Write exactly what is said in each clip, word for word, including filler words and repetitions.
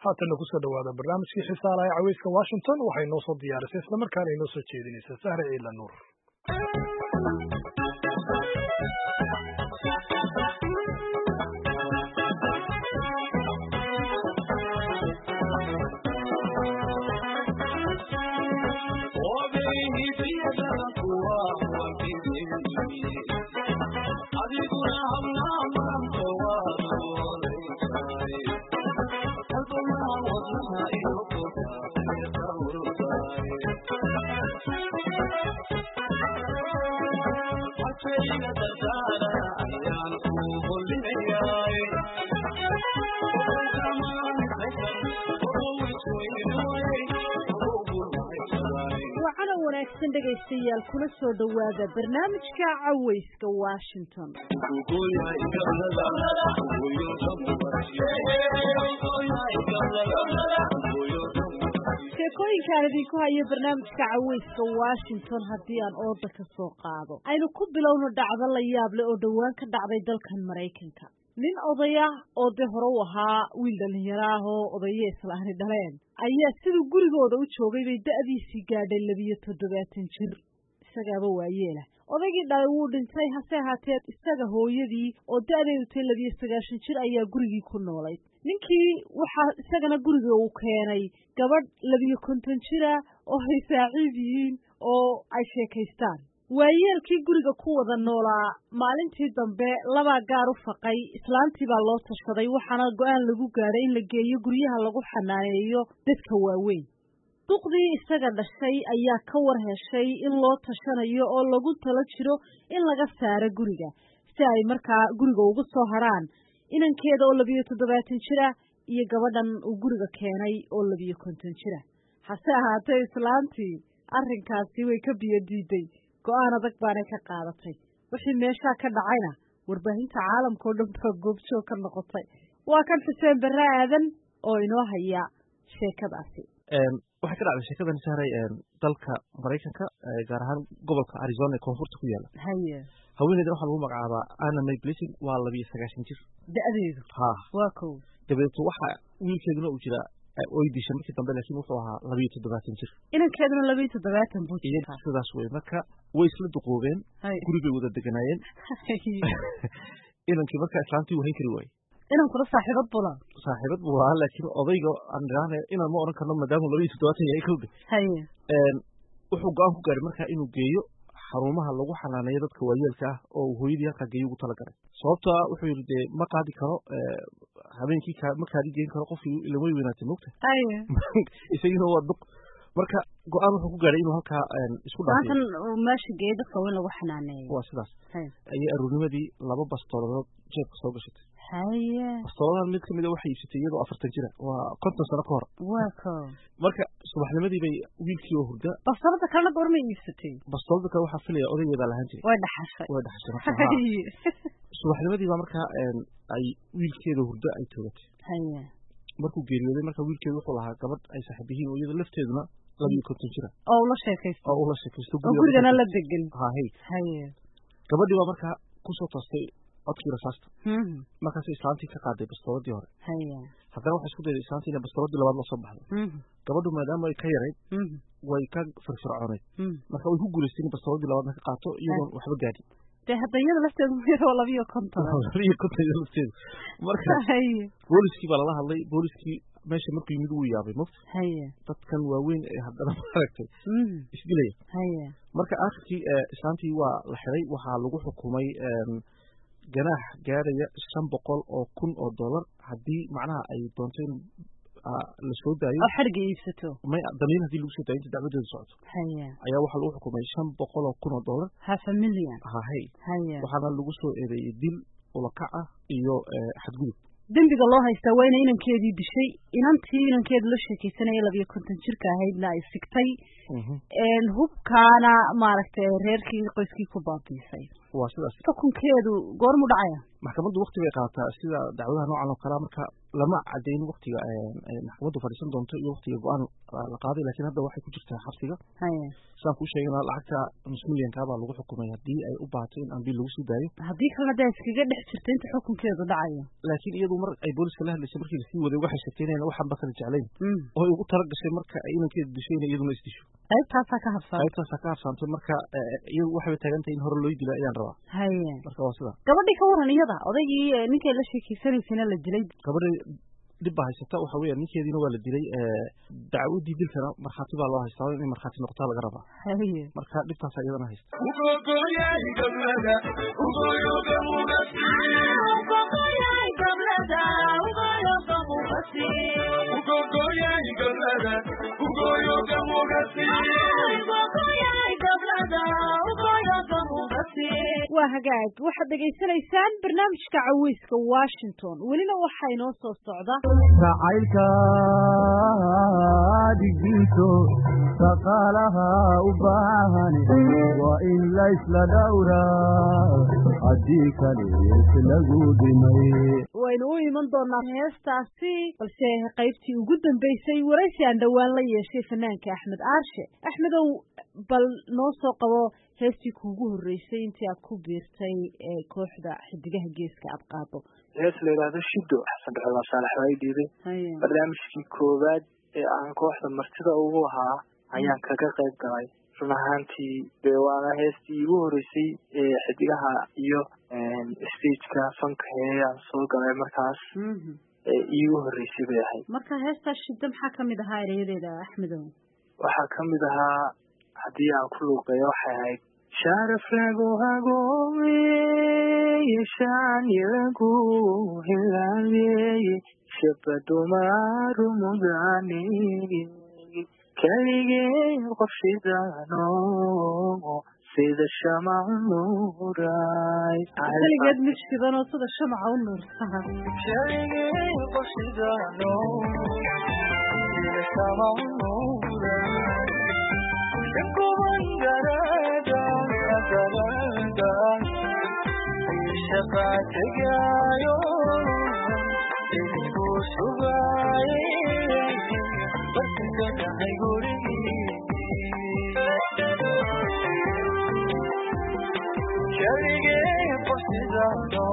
haatan ku soo dhawaada barnaamijkii xisaalaha ee Caweyska Washington waxay noo soo diyaarisay isla markaana inoo soo jeedinaysaa Sahra Ciila Nuur. dhegaystayaal kula soo dhawaada barnaamijka Caweyska Washington. sheekooyinkaan idinku haya barnaamijka Caweyska Washington haddii aan ooda ka soo qaado aynu ku bilowno dhacdo la yaab leh oo dhawaan ka dhacday dalkan Mareykanka. nin odaya oo de hore u ahaa wiil dhalinyaro ah oo odaye islaani dhaleen ayaa siduu gurigooda u joogay bay da'diisii gaadhay labiyo toddobaatan jir isagaaba waayeela odaygii dhalay wuu dhintay hase ahaatee isaga hooyadii oo da'deedu tahay labiyo sagaashan jir ayaa gurigii ku noolayd ninkii waxaa isagana guriga uu keenay gabadh labiyo konton jira oo ay saaxiib yihiin oo ay sheekaystaan waayeelkii guriga ku wada noolaa maalintii dambe labaa gaar u faqay islaantii baa loo tashaday waxaana go'aan lagu gaadhay in la geeyo guryaha lagu xanaaneeyo dadka waaweyn duqdii isaga dhashay ayaa ka war heshay in loo tashanayo oo lagu talo jiro in laga saaro guriga si ay markaa guriga ugu soo haraan inankeeda oo labiyo toddobaatan jira iyo gabadhan uu guriga keenay oo labiyo konton jira hase ahaatee islaantii arrinkaasi way ka biyo diiday go'aan adag baanay ka qaadatay wixii meeshaa ka dhacayna warbaahinta caalamka oo dhan baa goobjoog ka noqotay waa kan Xuseen Barre Aadan oo inoo haya sheekadaasi waxay ka dhacday sheekadan saaray dalka Mareykanka gaar ahaan gobolka Arizona ee koonfurta ku yaala haye haweeneydan waxaa lagu magacaabaa Anna May Blessing waa labiyo sagaashan jir da'deedu ha waa kow dabeeto waxa wiilkeeduna uu jira oo idisha markii dambe laakiin wuxuu ahaa labiyo toddobaatan jir inankeeduna labiyo toddobaatan buu jiraa sidaas way marka way isla duqoobeen gurigay wada deganaayeen inankii marka islaantii wahayn kari waayey inankuna saaxiibad bula saaxiibad buu ahaa laakiin odayga aan idhaahne inaan ma oran karno maadaama labiyo toddobaatan yahay kawda haye wuxuu go-aan ku gaaray marka inuu geeyo xarumaha lagu xanaaneeyo dadka waayeelka ah oo hooyadii halkaa geeyo ugu talagalay sababtoo ah wuxuu yidhi dee ma qaadi karo habeenkii ma kaadi geen karo qofkii ila way weynaatay mogta isagina waa duq marka go-aan wuxuu ku gaaray inuu halkaa isku dhaafay meesha geeyo dadka weyn lagu xanaaneeyo waa sidaas ayay aruurnimadii laba bastooladood jeebka soo gashatay haye bastooladahan mid kamid a waxay iibsatay iyadoo afartan jira waa konton sano ka hor waa ko marka subaxnimadii bay wiilkii oo hurda bastoolada kalena goorma iibsatay bastoolada kale waxaa filaya odaygeedaa lahaan jiray way dhaxashay way dhaxashay subaxnimadii baa markaa ay wiilkeeda hurda ay toogatay haye markuu geeriyooday marka wiilkeedu wuxuu lahaa gabadh ay saaxiib yihiin oo iyada lafteeduna labiyo konton jira oo ula sheekaysto oo ula sheekaysto gurigana la degan haye haye gabadhii baa markaa kusoo toostay codkii rasaasta markaas islaantii ka qaaday bastooladii hore haye haddana waxay isku dayday islaantii inay bastooladii labaad la soo baxdo gabadhu maadaama ay ka yarayd way ka firfircooneyd marka way ku guulaystay in bastooladii labaadna ka qaato iyadoon waxba gaadhin dee hadda iyada lafteedu waa labiyo konton labiyo konton iyada lafteedu marka booliskii baa lala hadlay booliskii meesha markuu yimid wuu yaabay mogta haye dadkan waaweyn ee haddana maaragtay isdilaya haye marka aakhirkii islaantii waa la xiday waxaa lagu xukumay ganaax gaaraya shan boqol oo kun oo dollar haddii macnaha ay doonto in la soo daayo oo xadhigga iibsato may damiin haddii lagu soo daayo inta dacwadeedu socoto haye ayaa waxaa lagu xukumay shan boqol oo kun oo dollar half a million hahay haye waxaana lagu soo eedeeyey dil ulakac ah iyo xadgudub dembiga loo haystaa waa inay inankeedii dishay inantii inankeedu la sheekaysanaya labiyo konton jirka ahaydna ay sigtay hubkaana maaragtay reerkii qoyskii ku baabiisay waa sidaas. xukunkeedu goormu dhacaya? maxkamaddu waqti bay qaadataa sida dacwadaha noocan oo kale marka lama cadeyn waqtiga ay maxkamaddu fadhiisan doonto iyo waqtiga go'aan la qaaday laakiin hadda waxay ku jirtaa xabsiga. Haye. Saan ku sheegnaa lacagta nus milyan ka baa lagu xukumay haddii ay u baahato in aan bil lagu sii daayo. Haddii kalena dee iskaga dhex jirta inta xukunkeedu dhacayo. Laakiin iyadu mar ay booliska la hadlaysay markii la sii waday waxay sheegtay inay waxaan ba kala jeclayn. oo ay ugu talagashay marka ay inankeeda dishay inay iyaduna isdisho. qaybtaasaa ka habsaantay. qaybtaasaa ka habsaantay marka iyadu waxay taagantahay in hore loo dilo ayaan rabaa. Haye. marka waa sida. Gabadhii ka waran iyada odaygii ninkay la sheekeysanaysayna la dilay. Gabadhii dib baa haysata waxa weeyaan ninkeediina waa la dilay dacwadii dilkana markhaati baa loo haystaa in markhaati noqotaa laga rabaa. Haye. marka dhibtaas iyadana haysta. waa hagaag waxaad dhegaysanaysaan barnaamijka caweyska Washington welina waxaa inoo soo socda jacaylka dhigto shaqaalaha u baahan waa in la isla dhowraa haddii kale lagu dhimay waynu u iman doonaa heestaasi balse qaybtii ugu dambeysay waraysi aan dhowaan la yeeshay fanaanka Axmed Aarshe. Axmedow bal noo soo qabo heestii kuugu horreysay intii aad ku biirtay ee kooxda xidigaha geeska aad qaado. hees la yiraahdo Shido Xasan Cabdi Saalax way diiday barnaamijkii koowaad ee aan kooxda martida ugu ahaa ayaan kaga qayb galay run ahaantii deewaana heestii ugu horreysay ee xidigaha iyo stage-ka fanka heeyaan soo galay markaas ee iigu horreysay bay ahayd. marka heestaa Shido maxaa ka mid ahaa erayadeeda Axmedow? waxaa ka mid ahaa haddii aan ku luuqeeyo waxay ahayd sharaf lagu hagoomeye shaani lagu hilaameye shabadumaru mudane kaligee qorshidaano sida shamaca nuuray kaligeed mid shidanoo sida shamaca u nuursan kaligee qorshidaano sida shamaca nuuray Garada, garada, shaqaatigayo, isku sugaye, barkada hay gurigi. Kalige qosidano,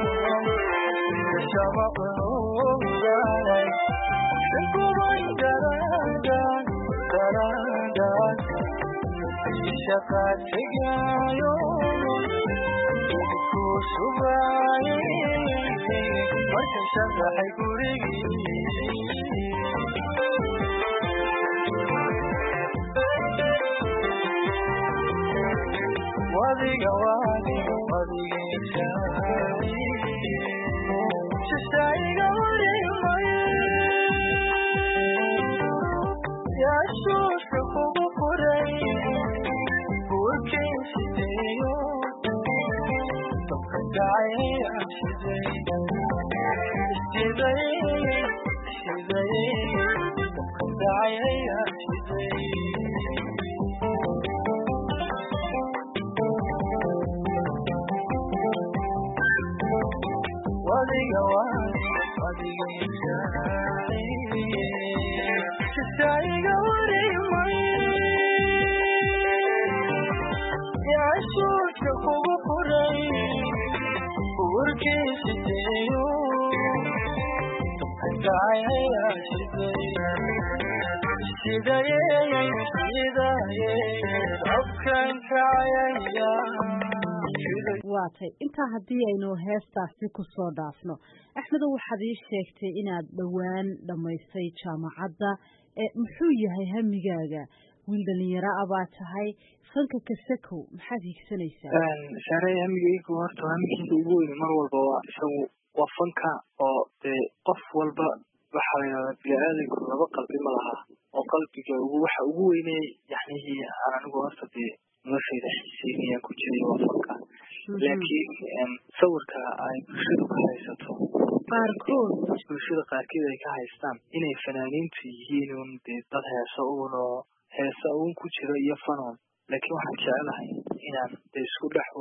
shamaqnuray, kuban garada, garada. shaqaatigayo ku sugaye marka shaqahay gurigii wadiga wadiga wadiga shashayga warimay yaa shuusha kugu furay waatay intaa haddii aynu heestaasi ku soo dhaafno Axmedow waxaad ii sheegtay inaad dhowaan dhamaysay jaamacadda ee muxuu yahay hamigaaga wiil dhalinyaro ah baa tahay fanka kasakow maxaad higsanaysaa? saaray hamigaygu horta hamigaygu ugu weyn mar walba waa isagu waa fanka oo dee qof walba waxaa la yidhahdaa bini'aadanku laba qalbi ma laha oo qalbiga ugu waxa ugu weynay yacnihi aan anigu horta dee noloshayda xiiseynayaan ku jiray waa fanka laakiin sawirka ay bulshadu ka haysato qaarkood bulshada qaarkeed ay ka haystaan inay fanaaniintu yihiin un dee dad heesa uun oo heesa uun ku jiro iyo fanoon laakiin waxaan jecelahay inaan dee isku dhex wado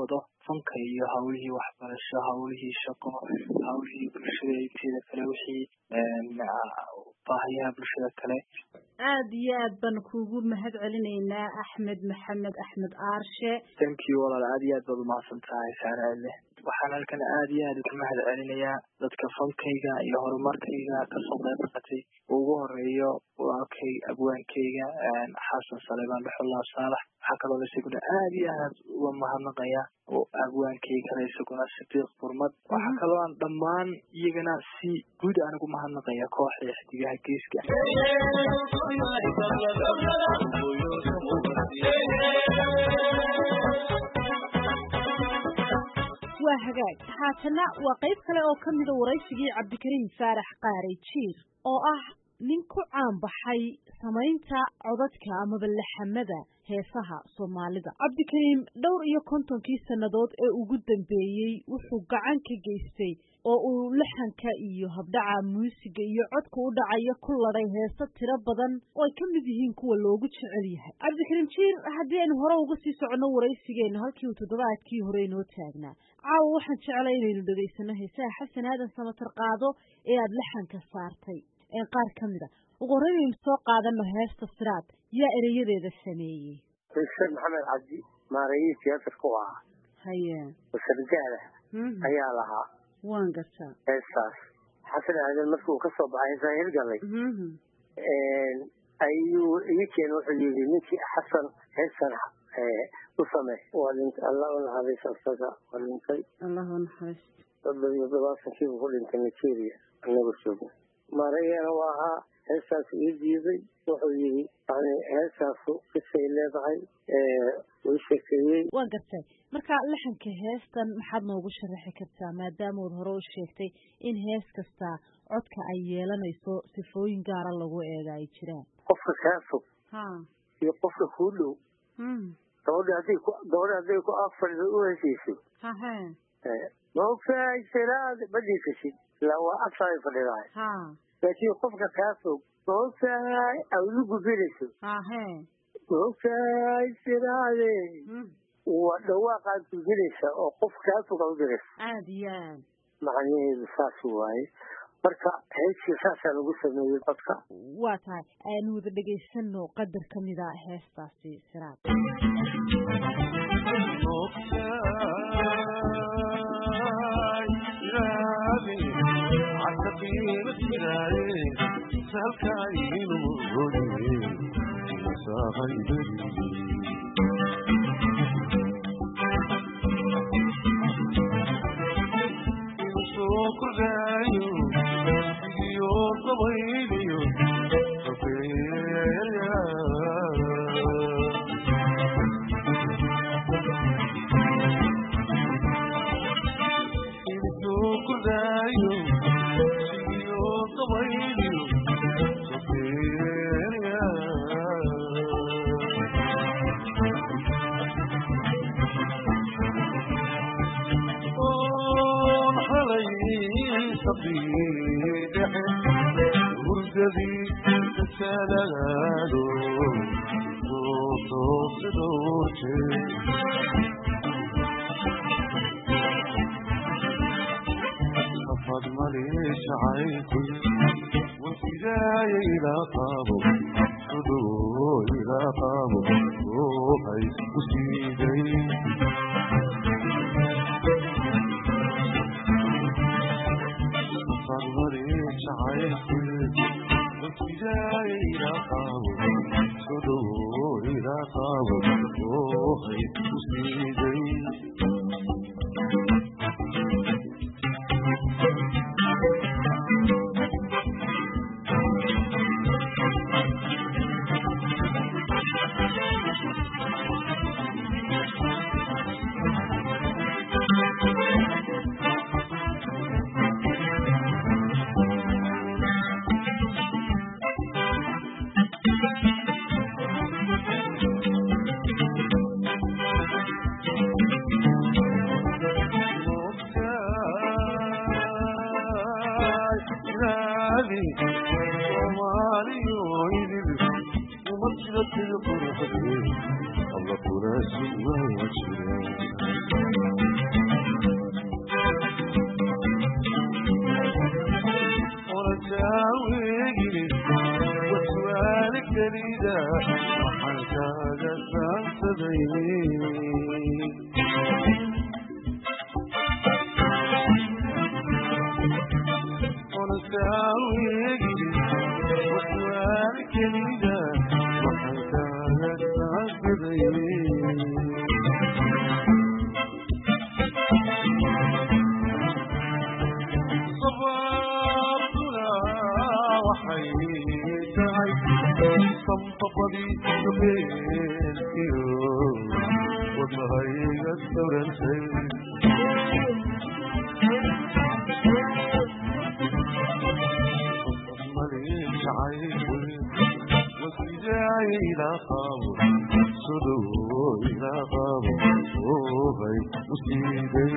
fanka iyo hawlihii waxbarasho, hawlihii shaqo, hawlihii bulshada inteeda kale, wixii baahiyaha bulshada kale. aad iyo aad baan kuugu mahad celinaynaa Axmed Maxamed Axmed Aarshe. Thank you walaal, aad iyo aad baad umahadsan tahay Saaraale. waxaan halkan aad iyo aad ugu mahad celinayaa dadka fankayga iyo horumarkayga kasoo qayb qaatay. ugu horeeyo walaalkay abwaankayga Xasan Saleebaan Dhuxullah Saalax. waxaa kaloo isaguna aad iyo aad uga mahadnaqaya abwaankayga isaguna Sidiiq Furmad. waxaa kaloo aan dhammaan iyagana si guud aan ugu mahadnaqaya kooxda Xidigaha Geeska. waa hagaag haatana waa qayb kale oo ka mid ah waraysigii Cabdikariim Faarax Qaari Jiir oo ah nin ku caan baxay samaynta codadka ama laxamada heesaha Soomaalida. Cabdikariim dhowr iyo kontonkii sanadood ee ugu dambeeyay wuxuu gacan ka geystay oo uu laxanka iyo habdhaca muusiga iyo codka u dhacayo ku laday heeso tiro badan oo ay ka mid yihiin kuwa loogu jecel yahay. Cabdikariim Jiir, haddii aynu hore uga sii socono waraysigeena halkii uu toddobaadkii hore inoo taagnaa, caawa waxaan jeclay inaynu dhegaysano heesaha Xasan Aadan Samatar Qaado ee aad laxanka saartay ee qaar ka mid ah. ugu horreyn soo qaadano heesta Siraad yaa erayadeeda sameeyey. Xuseen Maxamed Cabdi maareeyay siyaasadku ah. haye wasargaala ayaa lahaa. waan gartaa heestaas Xasan Aadan markuu ka soo baxay Sahir galay een ayuu iyakeen wuxuu yiri ninkii Xasan heestan ee u samee walin Allah u naxariisto asaga walintay Allah u naxariisto dadii dadaaskii uu dhintay Nigeria anagu soo maareeyana waa heestaas ii diiday wuxuu yiri ani heestaas qisay leedahay ee uu sheekayay. waan gartay marka laxanka heestan maxaad noogu sharaxi kartaa maadaama aad hore u sheegtay in hees kasta codka ay yeelanayso sifooyin gaar ah lagu eegay jiraan qofka kaasoo ha iyo qofka ku dhow hmm gabadha hadii ku gabadha hadii ku afar u heshiiso ha ha ee noofay siraad badisay la waa afar fadhiday ha laakiin qofka kaasoo noofay awlu gubirayso ha ha noofay siraade waa dhawaaqan ku jiraysa oo qof kaasoo ka jiraysa aad yaan macnaheedu saas waaye marka heeska saasa lagu sameeyay dadka. waa tahay aynu wada dhageysano qadar ka mid ah heestaasi Siraad. Thank you. كريدا وحنكاد سانسديني ونساوي وحوار كريدا وحنكاد سانسديني صمتطبي بينكيو وضهي الثورن شيء مليش عيبوي وسجاي إلى خاور صدو إلى خاور وهي مصيبي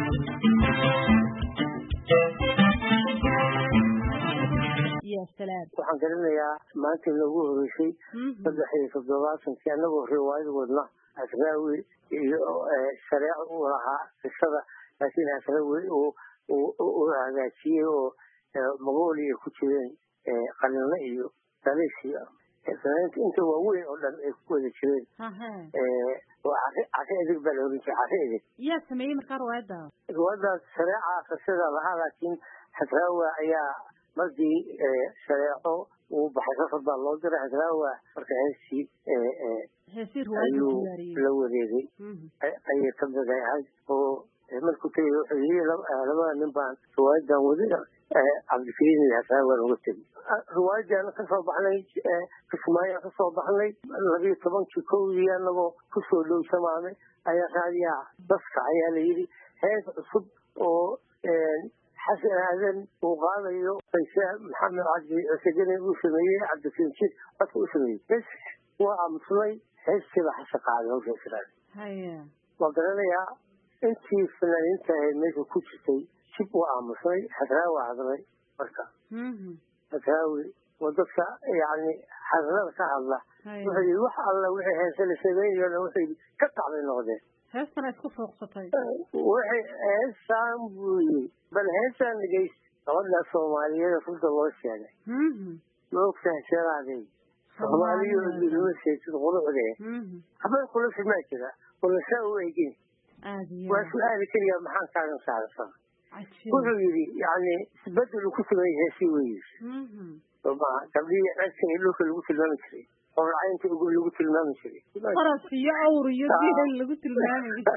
waxaan garanayaa maanta lagu horeysay saddex iyo toddobaatankii anagoo riwaayad wadna asraawi iyo shareeco u lahaa qisada laakiin asraawi uu hagaajiyey oo mongolia ku jireen qalina iyo daleysiya sanaynta inta waaweyn oo dhan ay ku wada jireen cashe edeg baa la oran jiray cashe edeg yaa sameeyey markaa riwaayadda riwaayaddaas shareeca qisada lahaa laakiin asraawi ayaa markii shareeco uu baxay safar baa loo diray asraawi marka heestii ayuu la wareegay ayay ka mid ahayd oo markuu tegay wuxuu yidhi labada nin baan riwaayadan wadi cabdikariim iyo asraawi uga tegay riwaayadan ka soo baxnay kismaayaan ka soo baxnay labiyo tobankii kowdii anagoo kusoo dhow samaamay ayaa raadiyaa daska ayaa la yidhi hees cusub oo حسن هذا وقال فيساء محمد عبد سجن وسميه عبد الكريم قد وسميه بس وأمصلي حس بحسق على وجه السلام هيا وقال يا أنت فلان أنت ميت كوتشتي شوف وأمصلي حتراوي عذري بركة حتراوي ودفع يعني حذرك الله وحي وح الله وحي هسه سبيل ولا وحي قطع من الغد هسه أنا أشوف رخصتي وحي هسه بوي بل هسه نجيس قلنا الصوماليين فلت الله يعني ما وقتها شرعي الصوماليين بالمسجد تقولوا عليه أبغى كل شيء ما كذا ولا سووا يجين وسؤالي كل يوم محن كان صار صار كله يجي يعني بدلوا كتب يهسيويش طبعا قبل أسمع له كل قلت له مشري والعين تقول له قلت له مشري خلاص يا عوري يدي اللي قلت له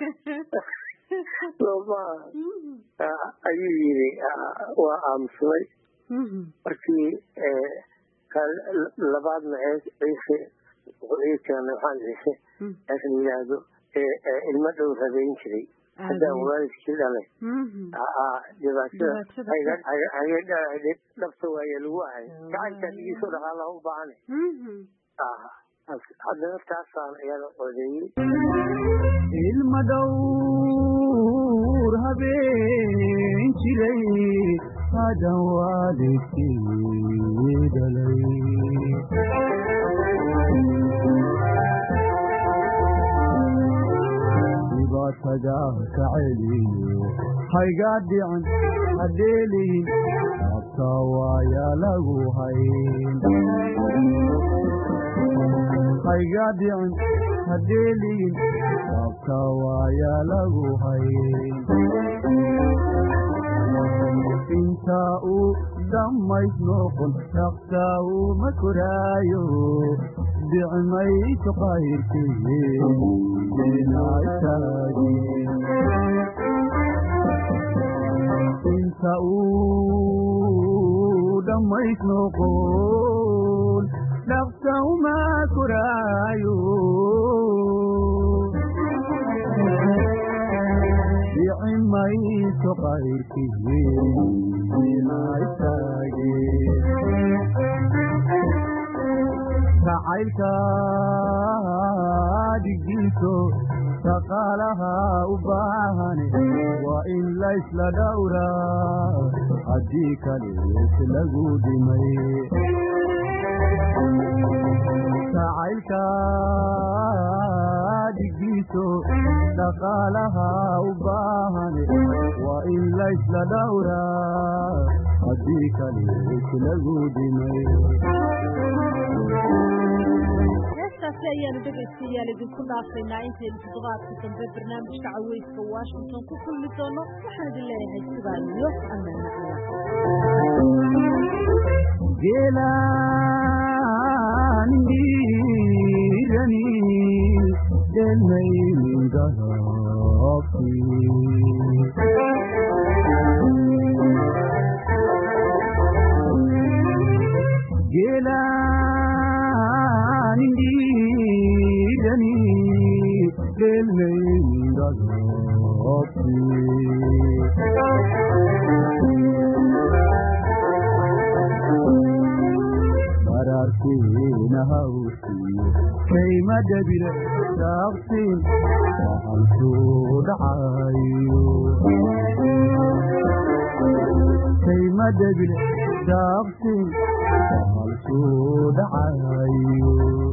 طبعا أيوة وأمسوي أركي قال لبعض معيش عيسى وعيسى كان يحان عيسى لكن يلاقوا المدعو هذين شري هذا هو الشيء عليه آه جبهة هيدا هيدا هيدا نفسه هي الواحد كان كان يسول على هو بعاني آه هذا نفتح يا قدي المدور هبين شري هذا والدي دلي تجاهك علي هاي قادي عن هديلي الطوى يا لغو هين هاي قادي عن هديلي الطوى يا لغو هين انتاو دميت نوقن نقتاو مكرايو بعميت قاير كيين من عتاقي انتاو دميت نوقن نقتاو مكرايو بعميت قاير كيين من عتاقي تعالك دقيتو تقالها وباهني وإن ليس لدورا أديك ليس لقودي مي تعالك دقيتو تقالها وباهني وإن ليس لدورا أديك ليس لقودي مي ayaanu dhegaystayaal idinku dhaafaynaa intaynu toddobaadka dambe barnaamijka caweyska washington ku kulmi doono waxaan idin leeyahay sidaa iyo ammaano geelaandirani delmaygahaabti geelaandirani delmaygahaabti mararkiina hawsiyo kayma dhabile daaqsin waxaan soo dhacayo kayma dhabile daaqsin waxaan soo dhacayo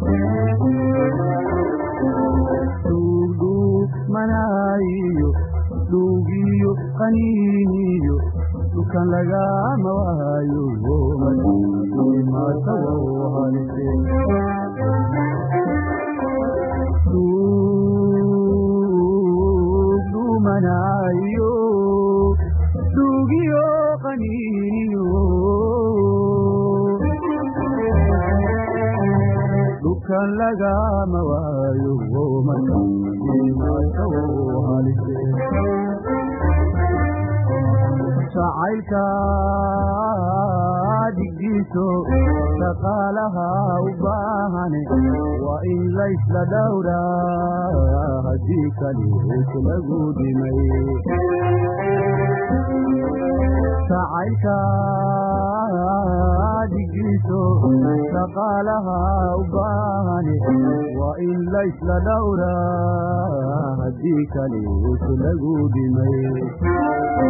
dhuugdhuugmanaayo dhuugiyo qaniiniyo dukan lagama waayo maatawohalise dhuugdhuumanaayo dhuugiyo qaniiniyo dukan lagama waayo maatawohalise jacaylka dhigiiso shaqaalaha u baahane waa in laysla dhowraa haddii kaliis lagu dhimay jacaylka dhigiiso shaqaalaha u baahane waa in laysla dhowraa haddii kaliis lagu dhimay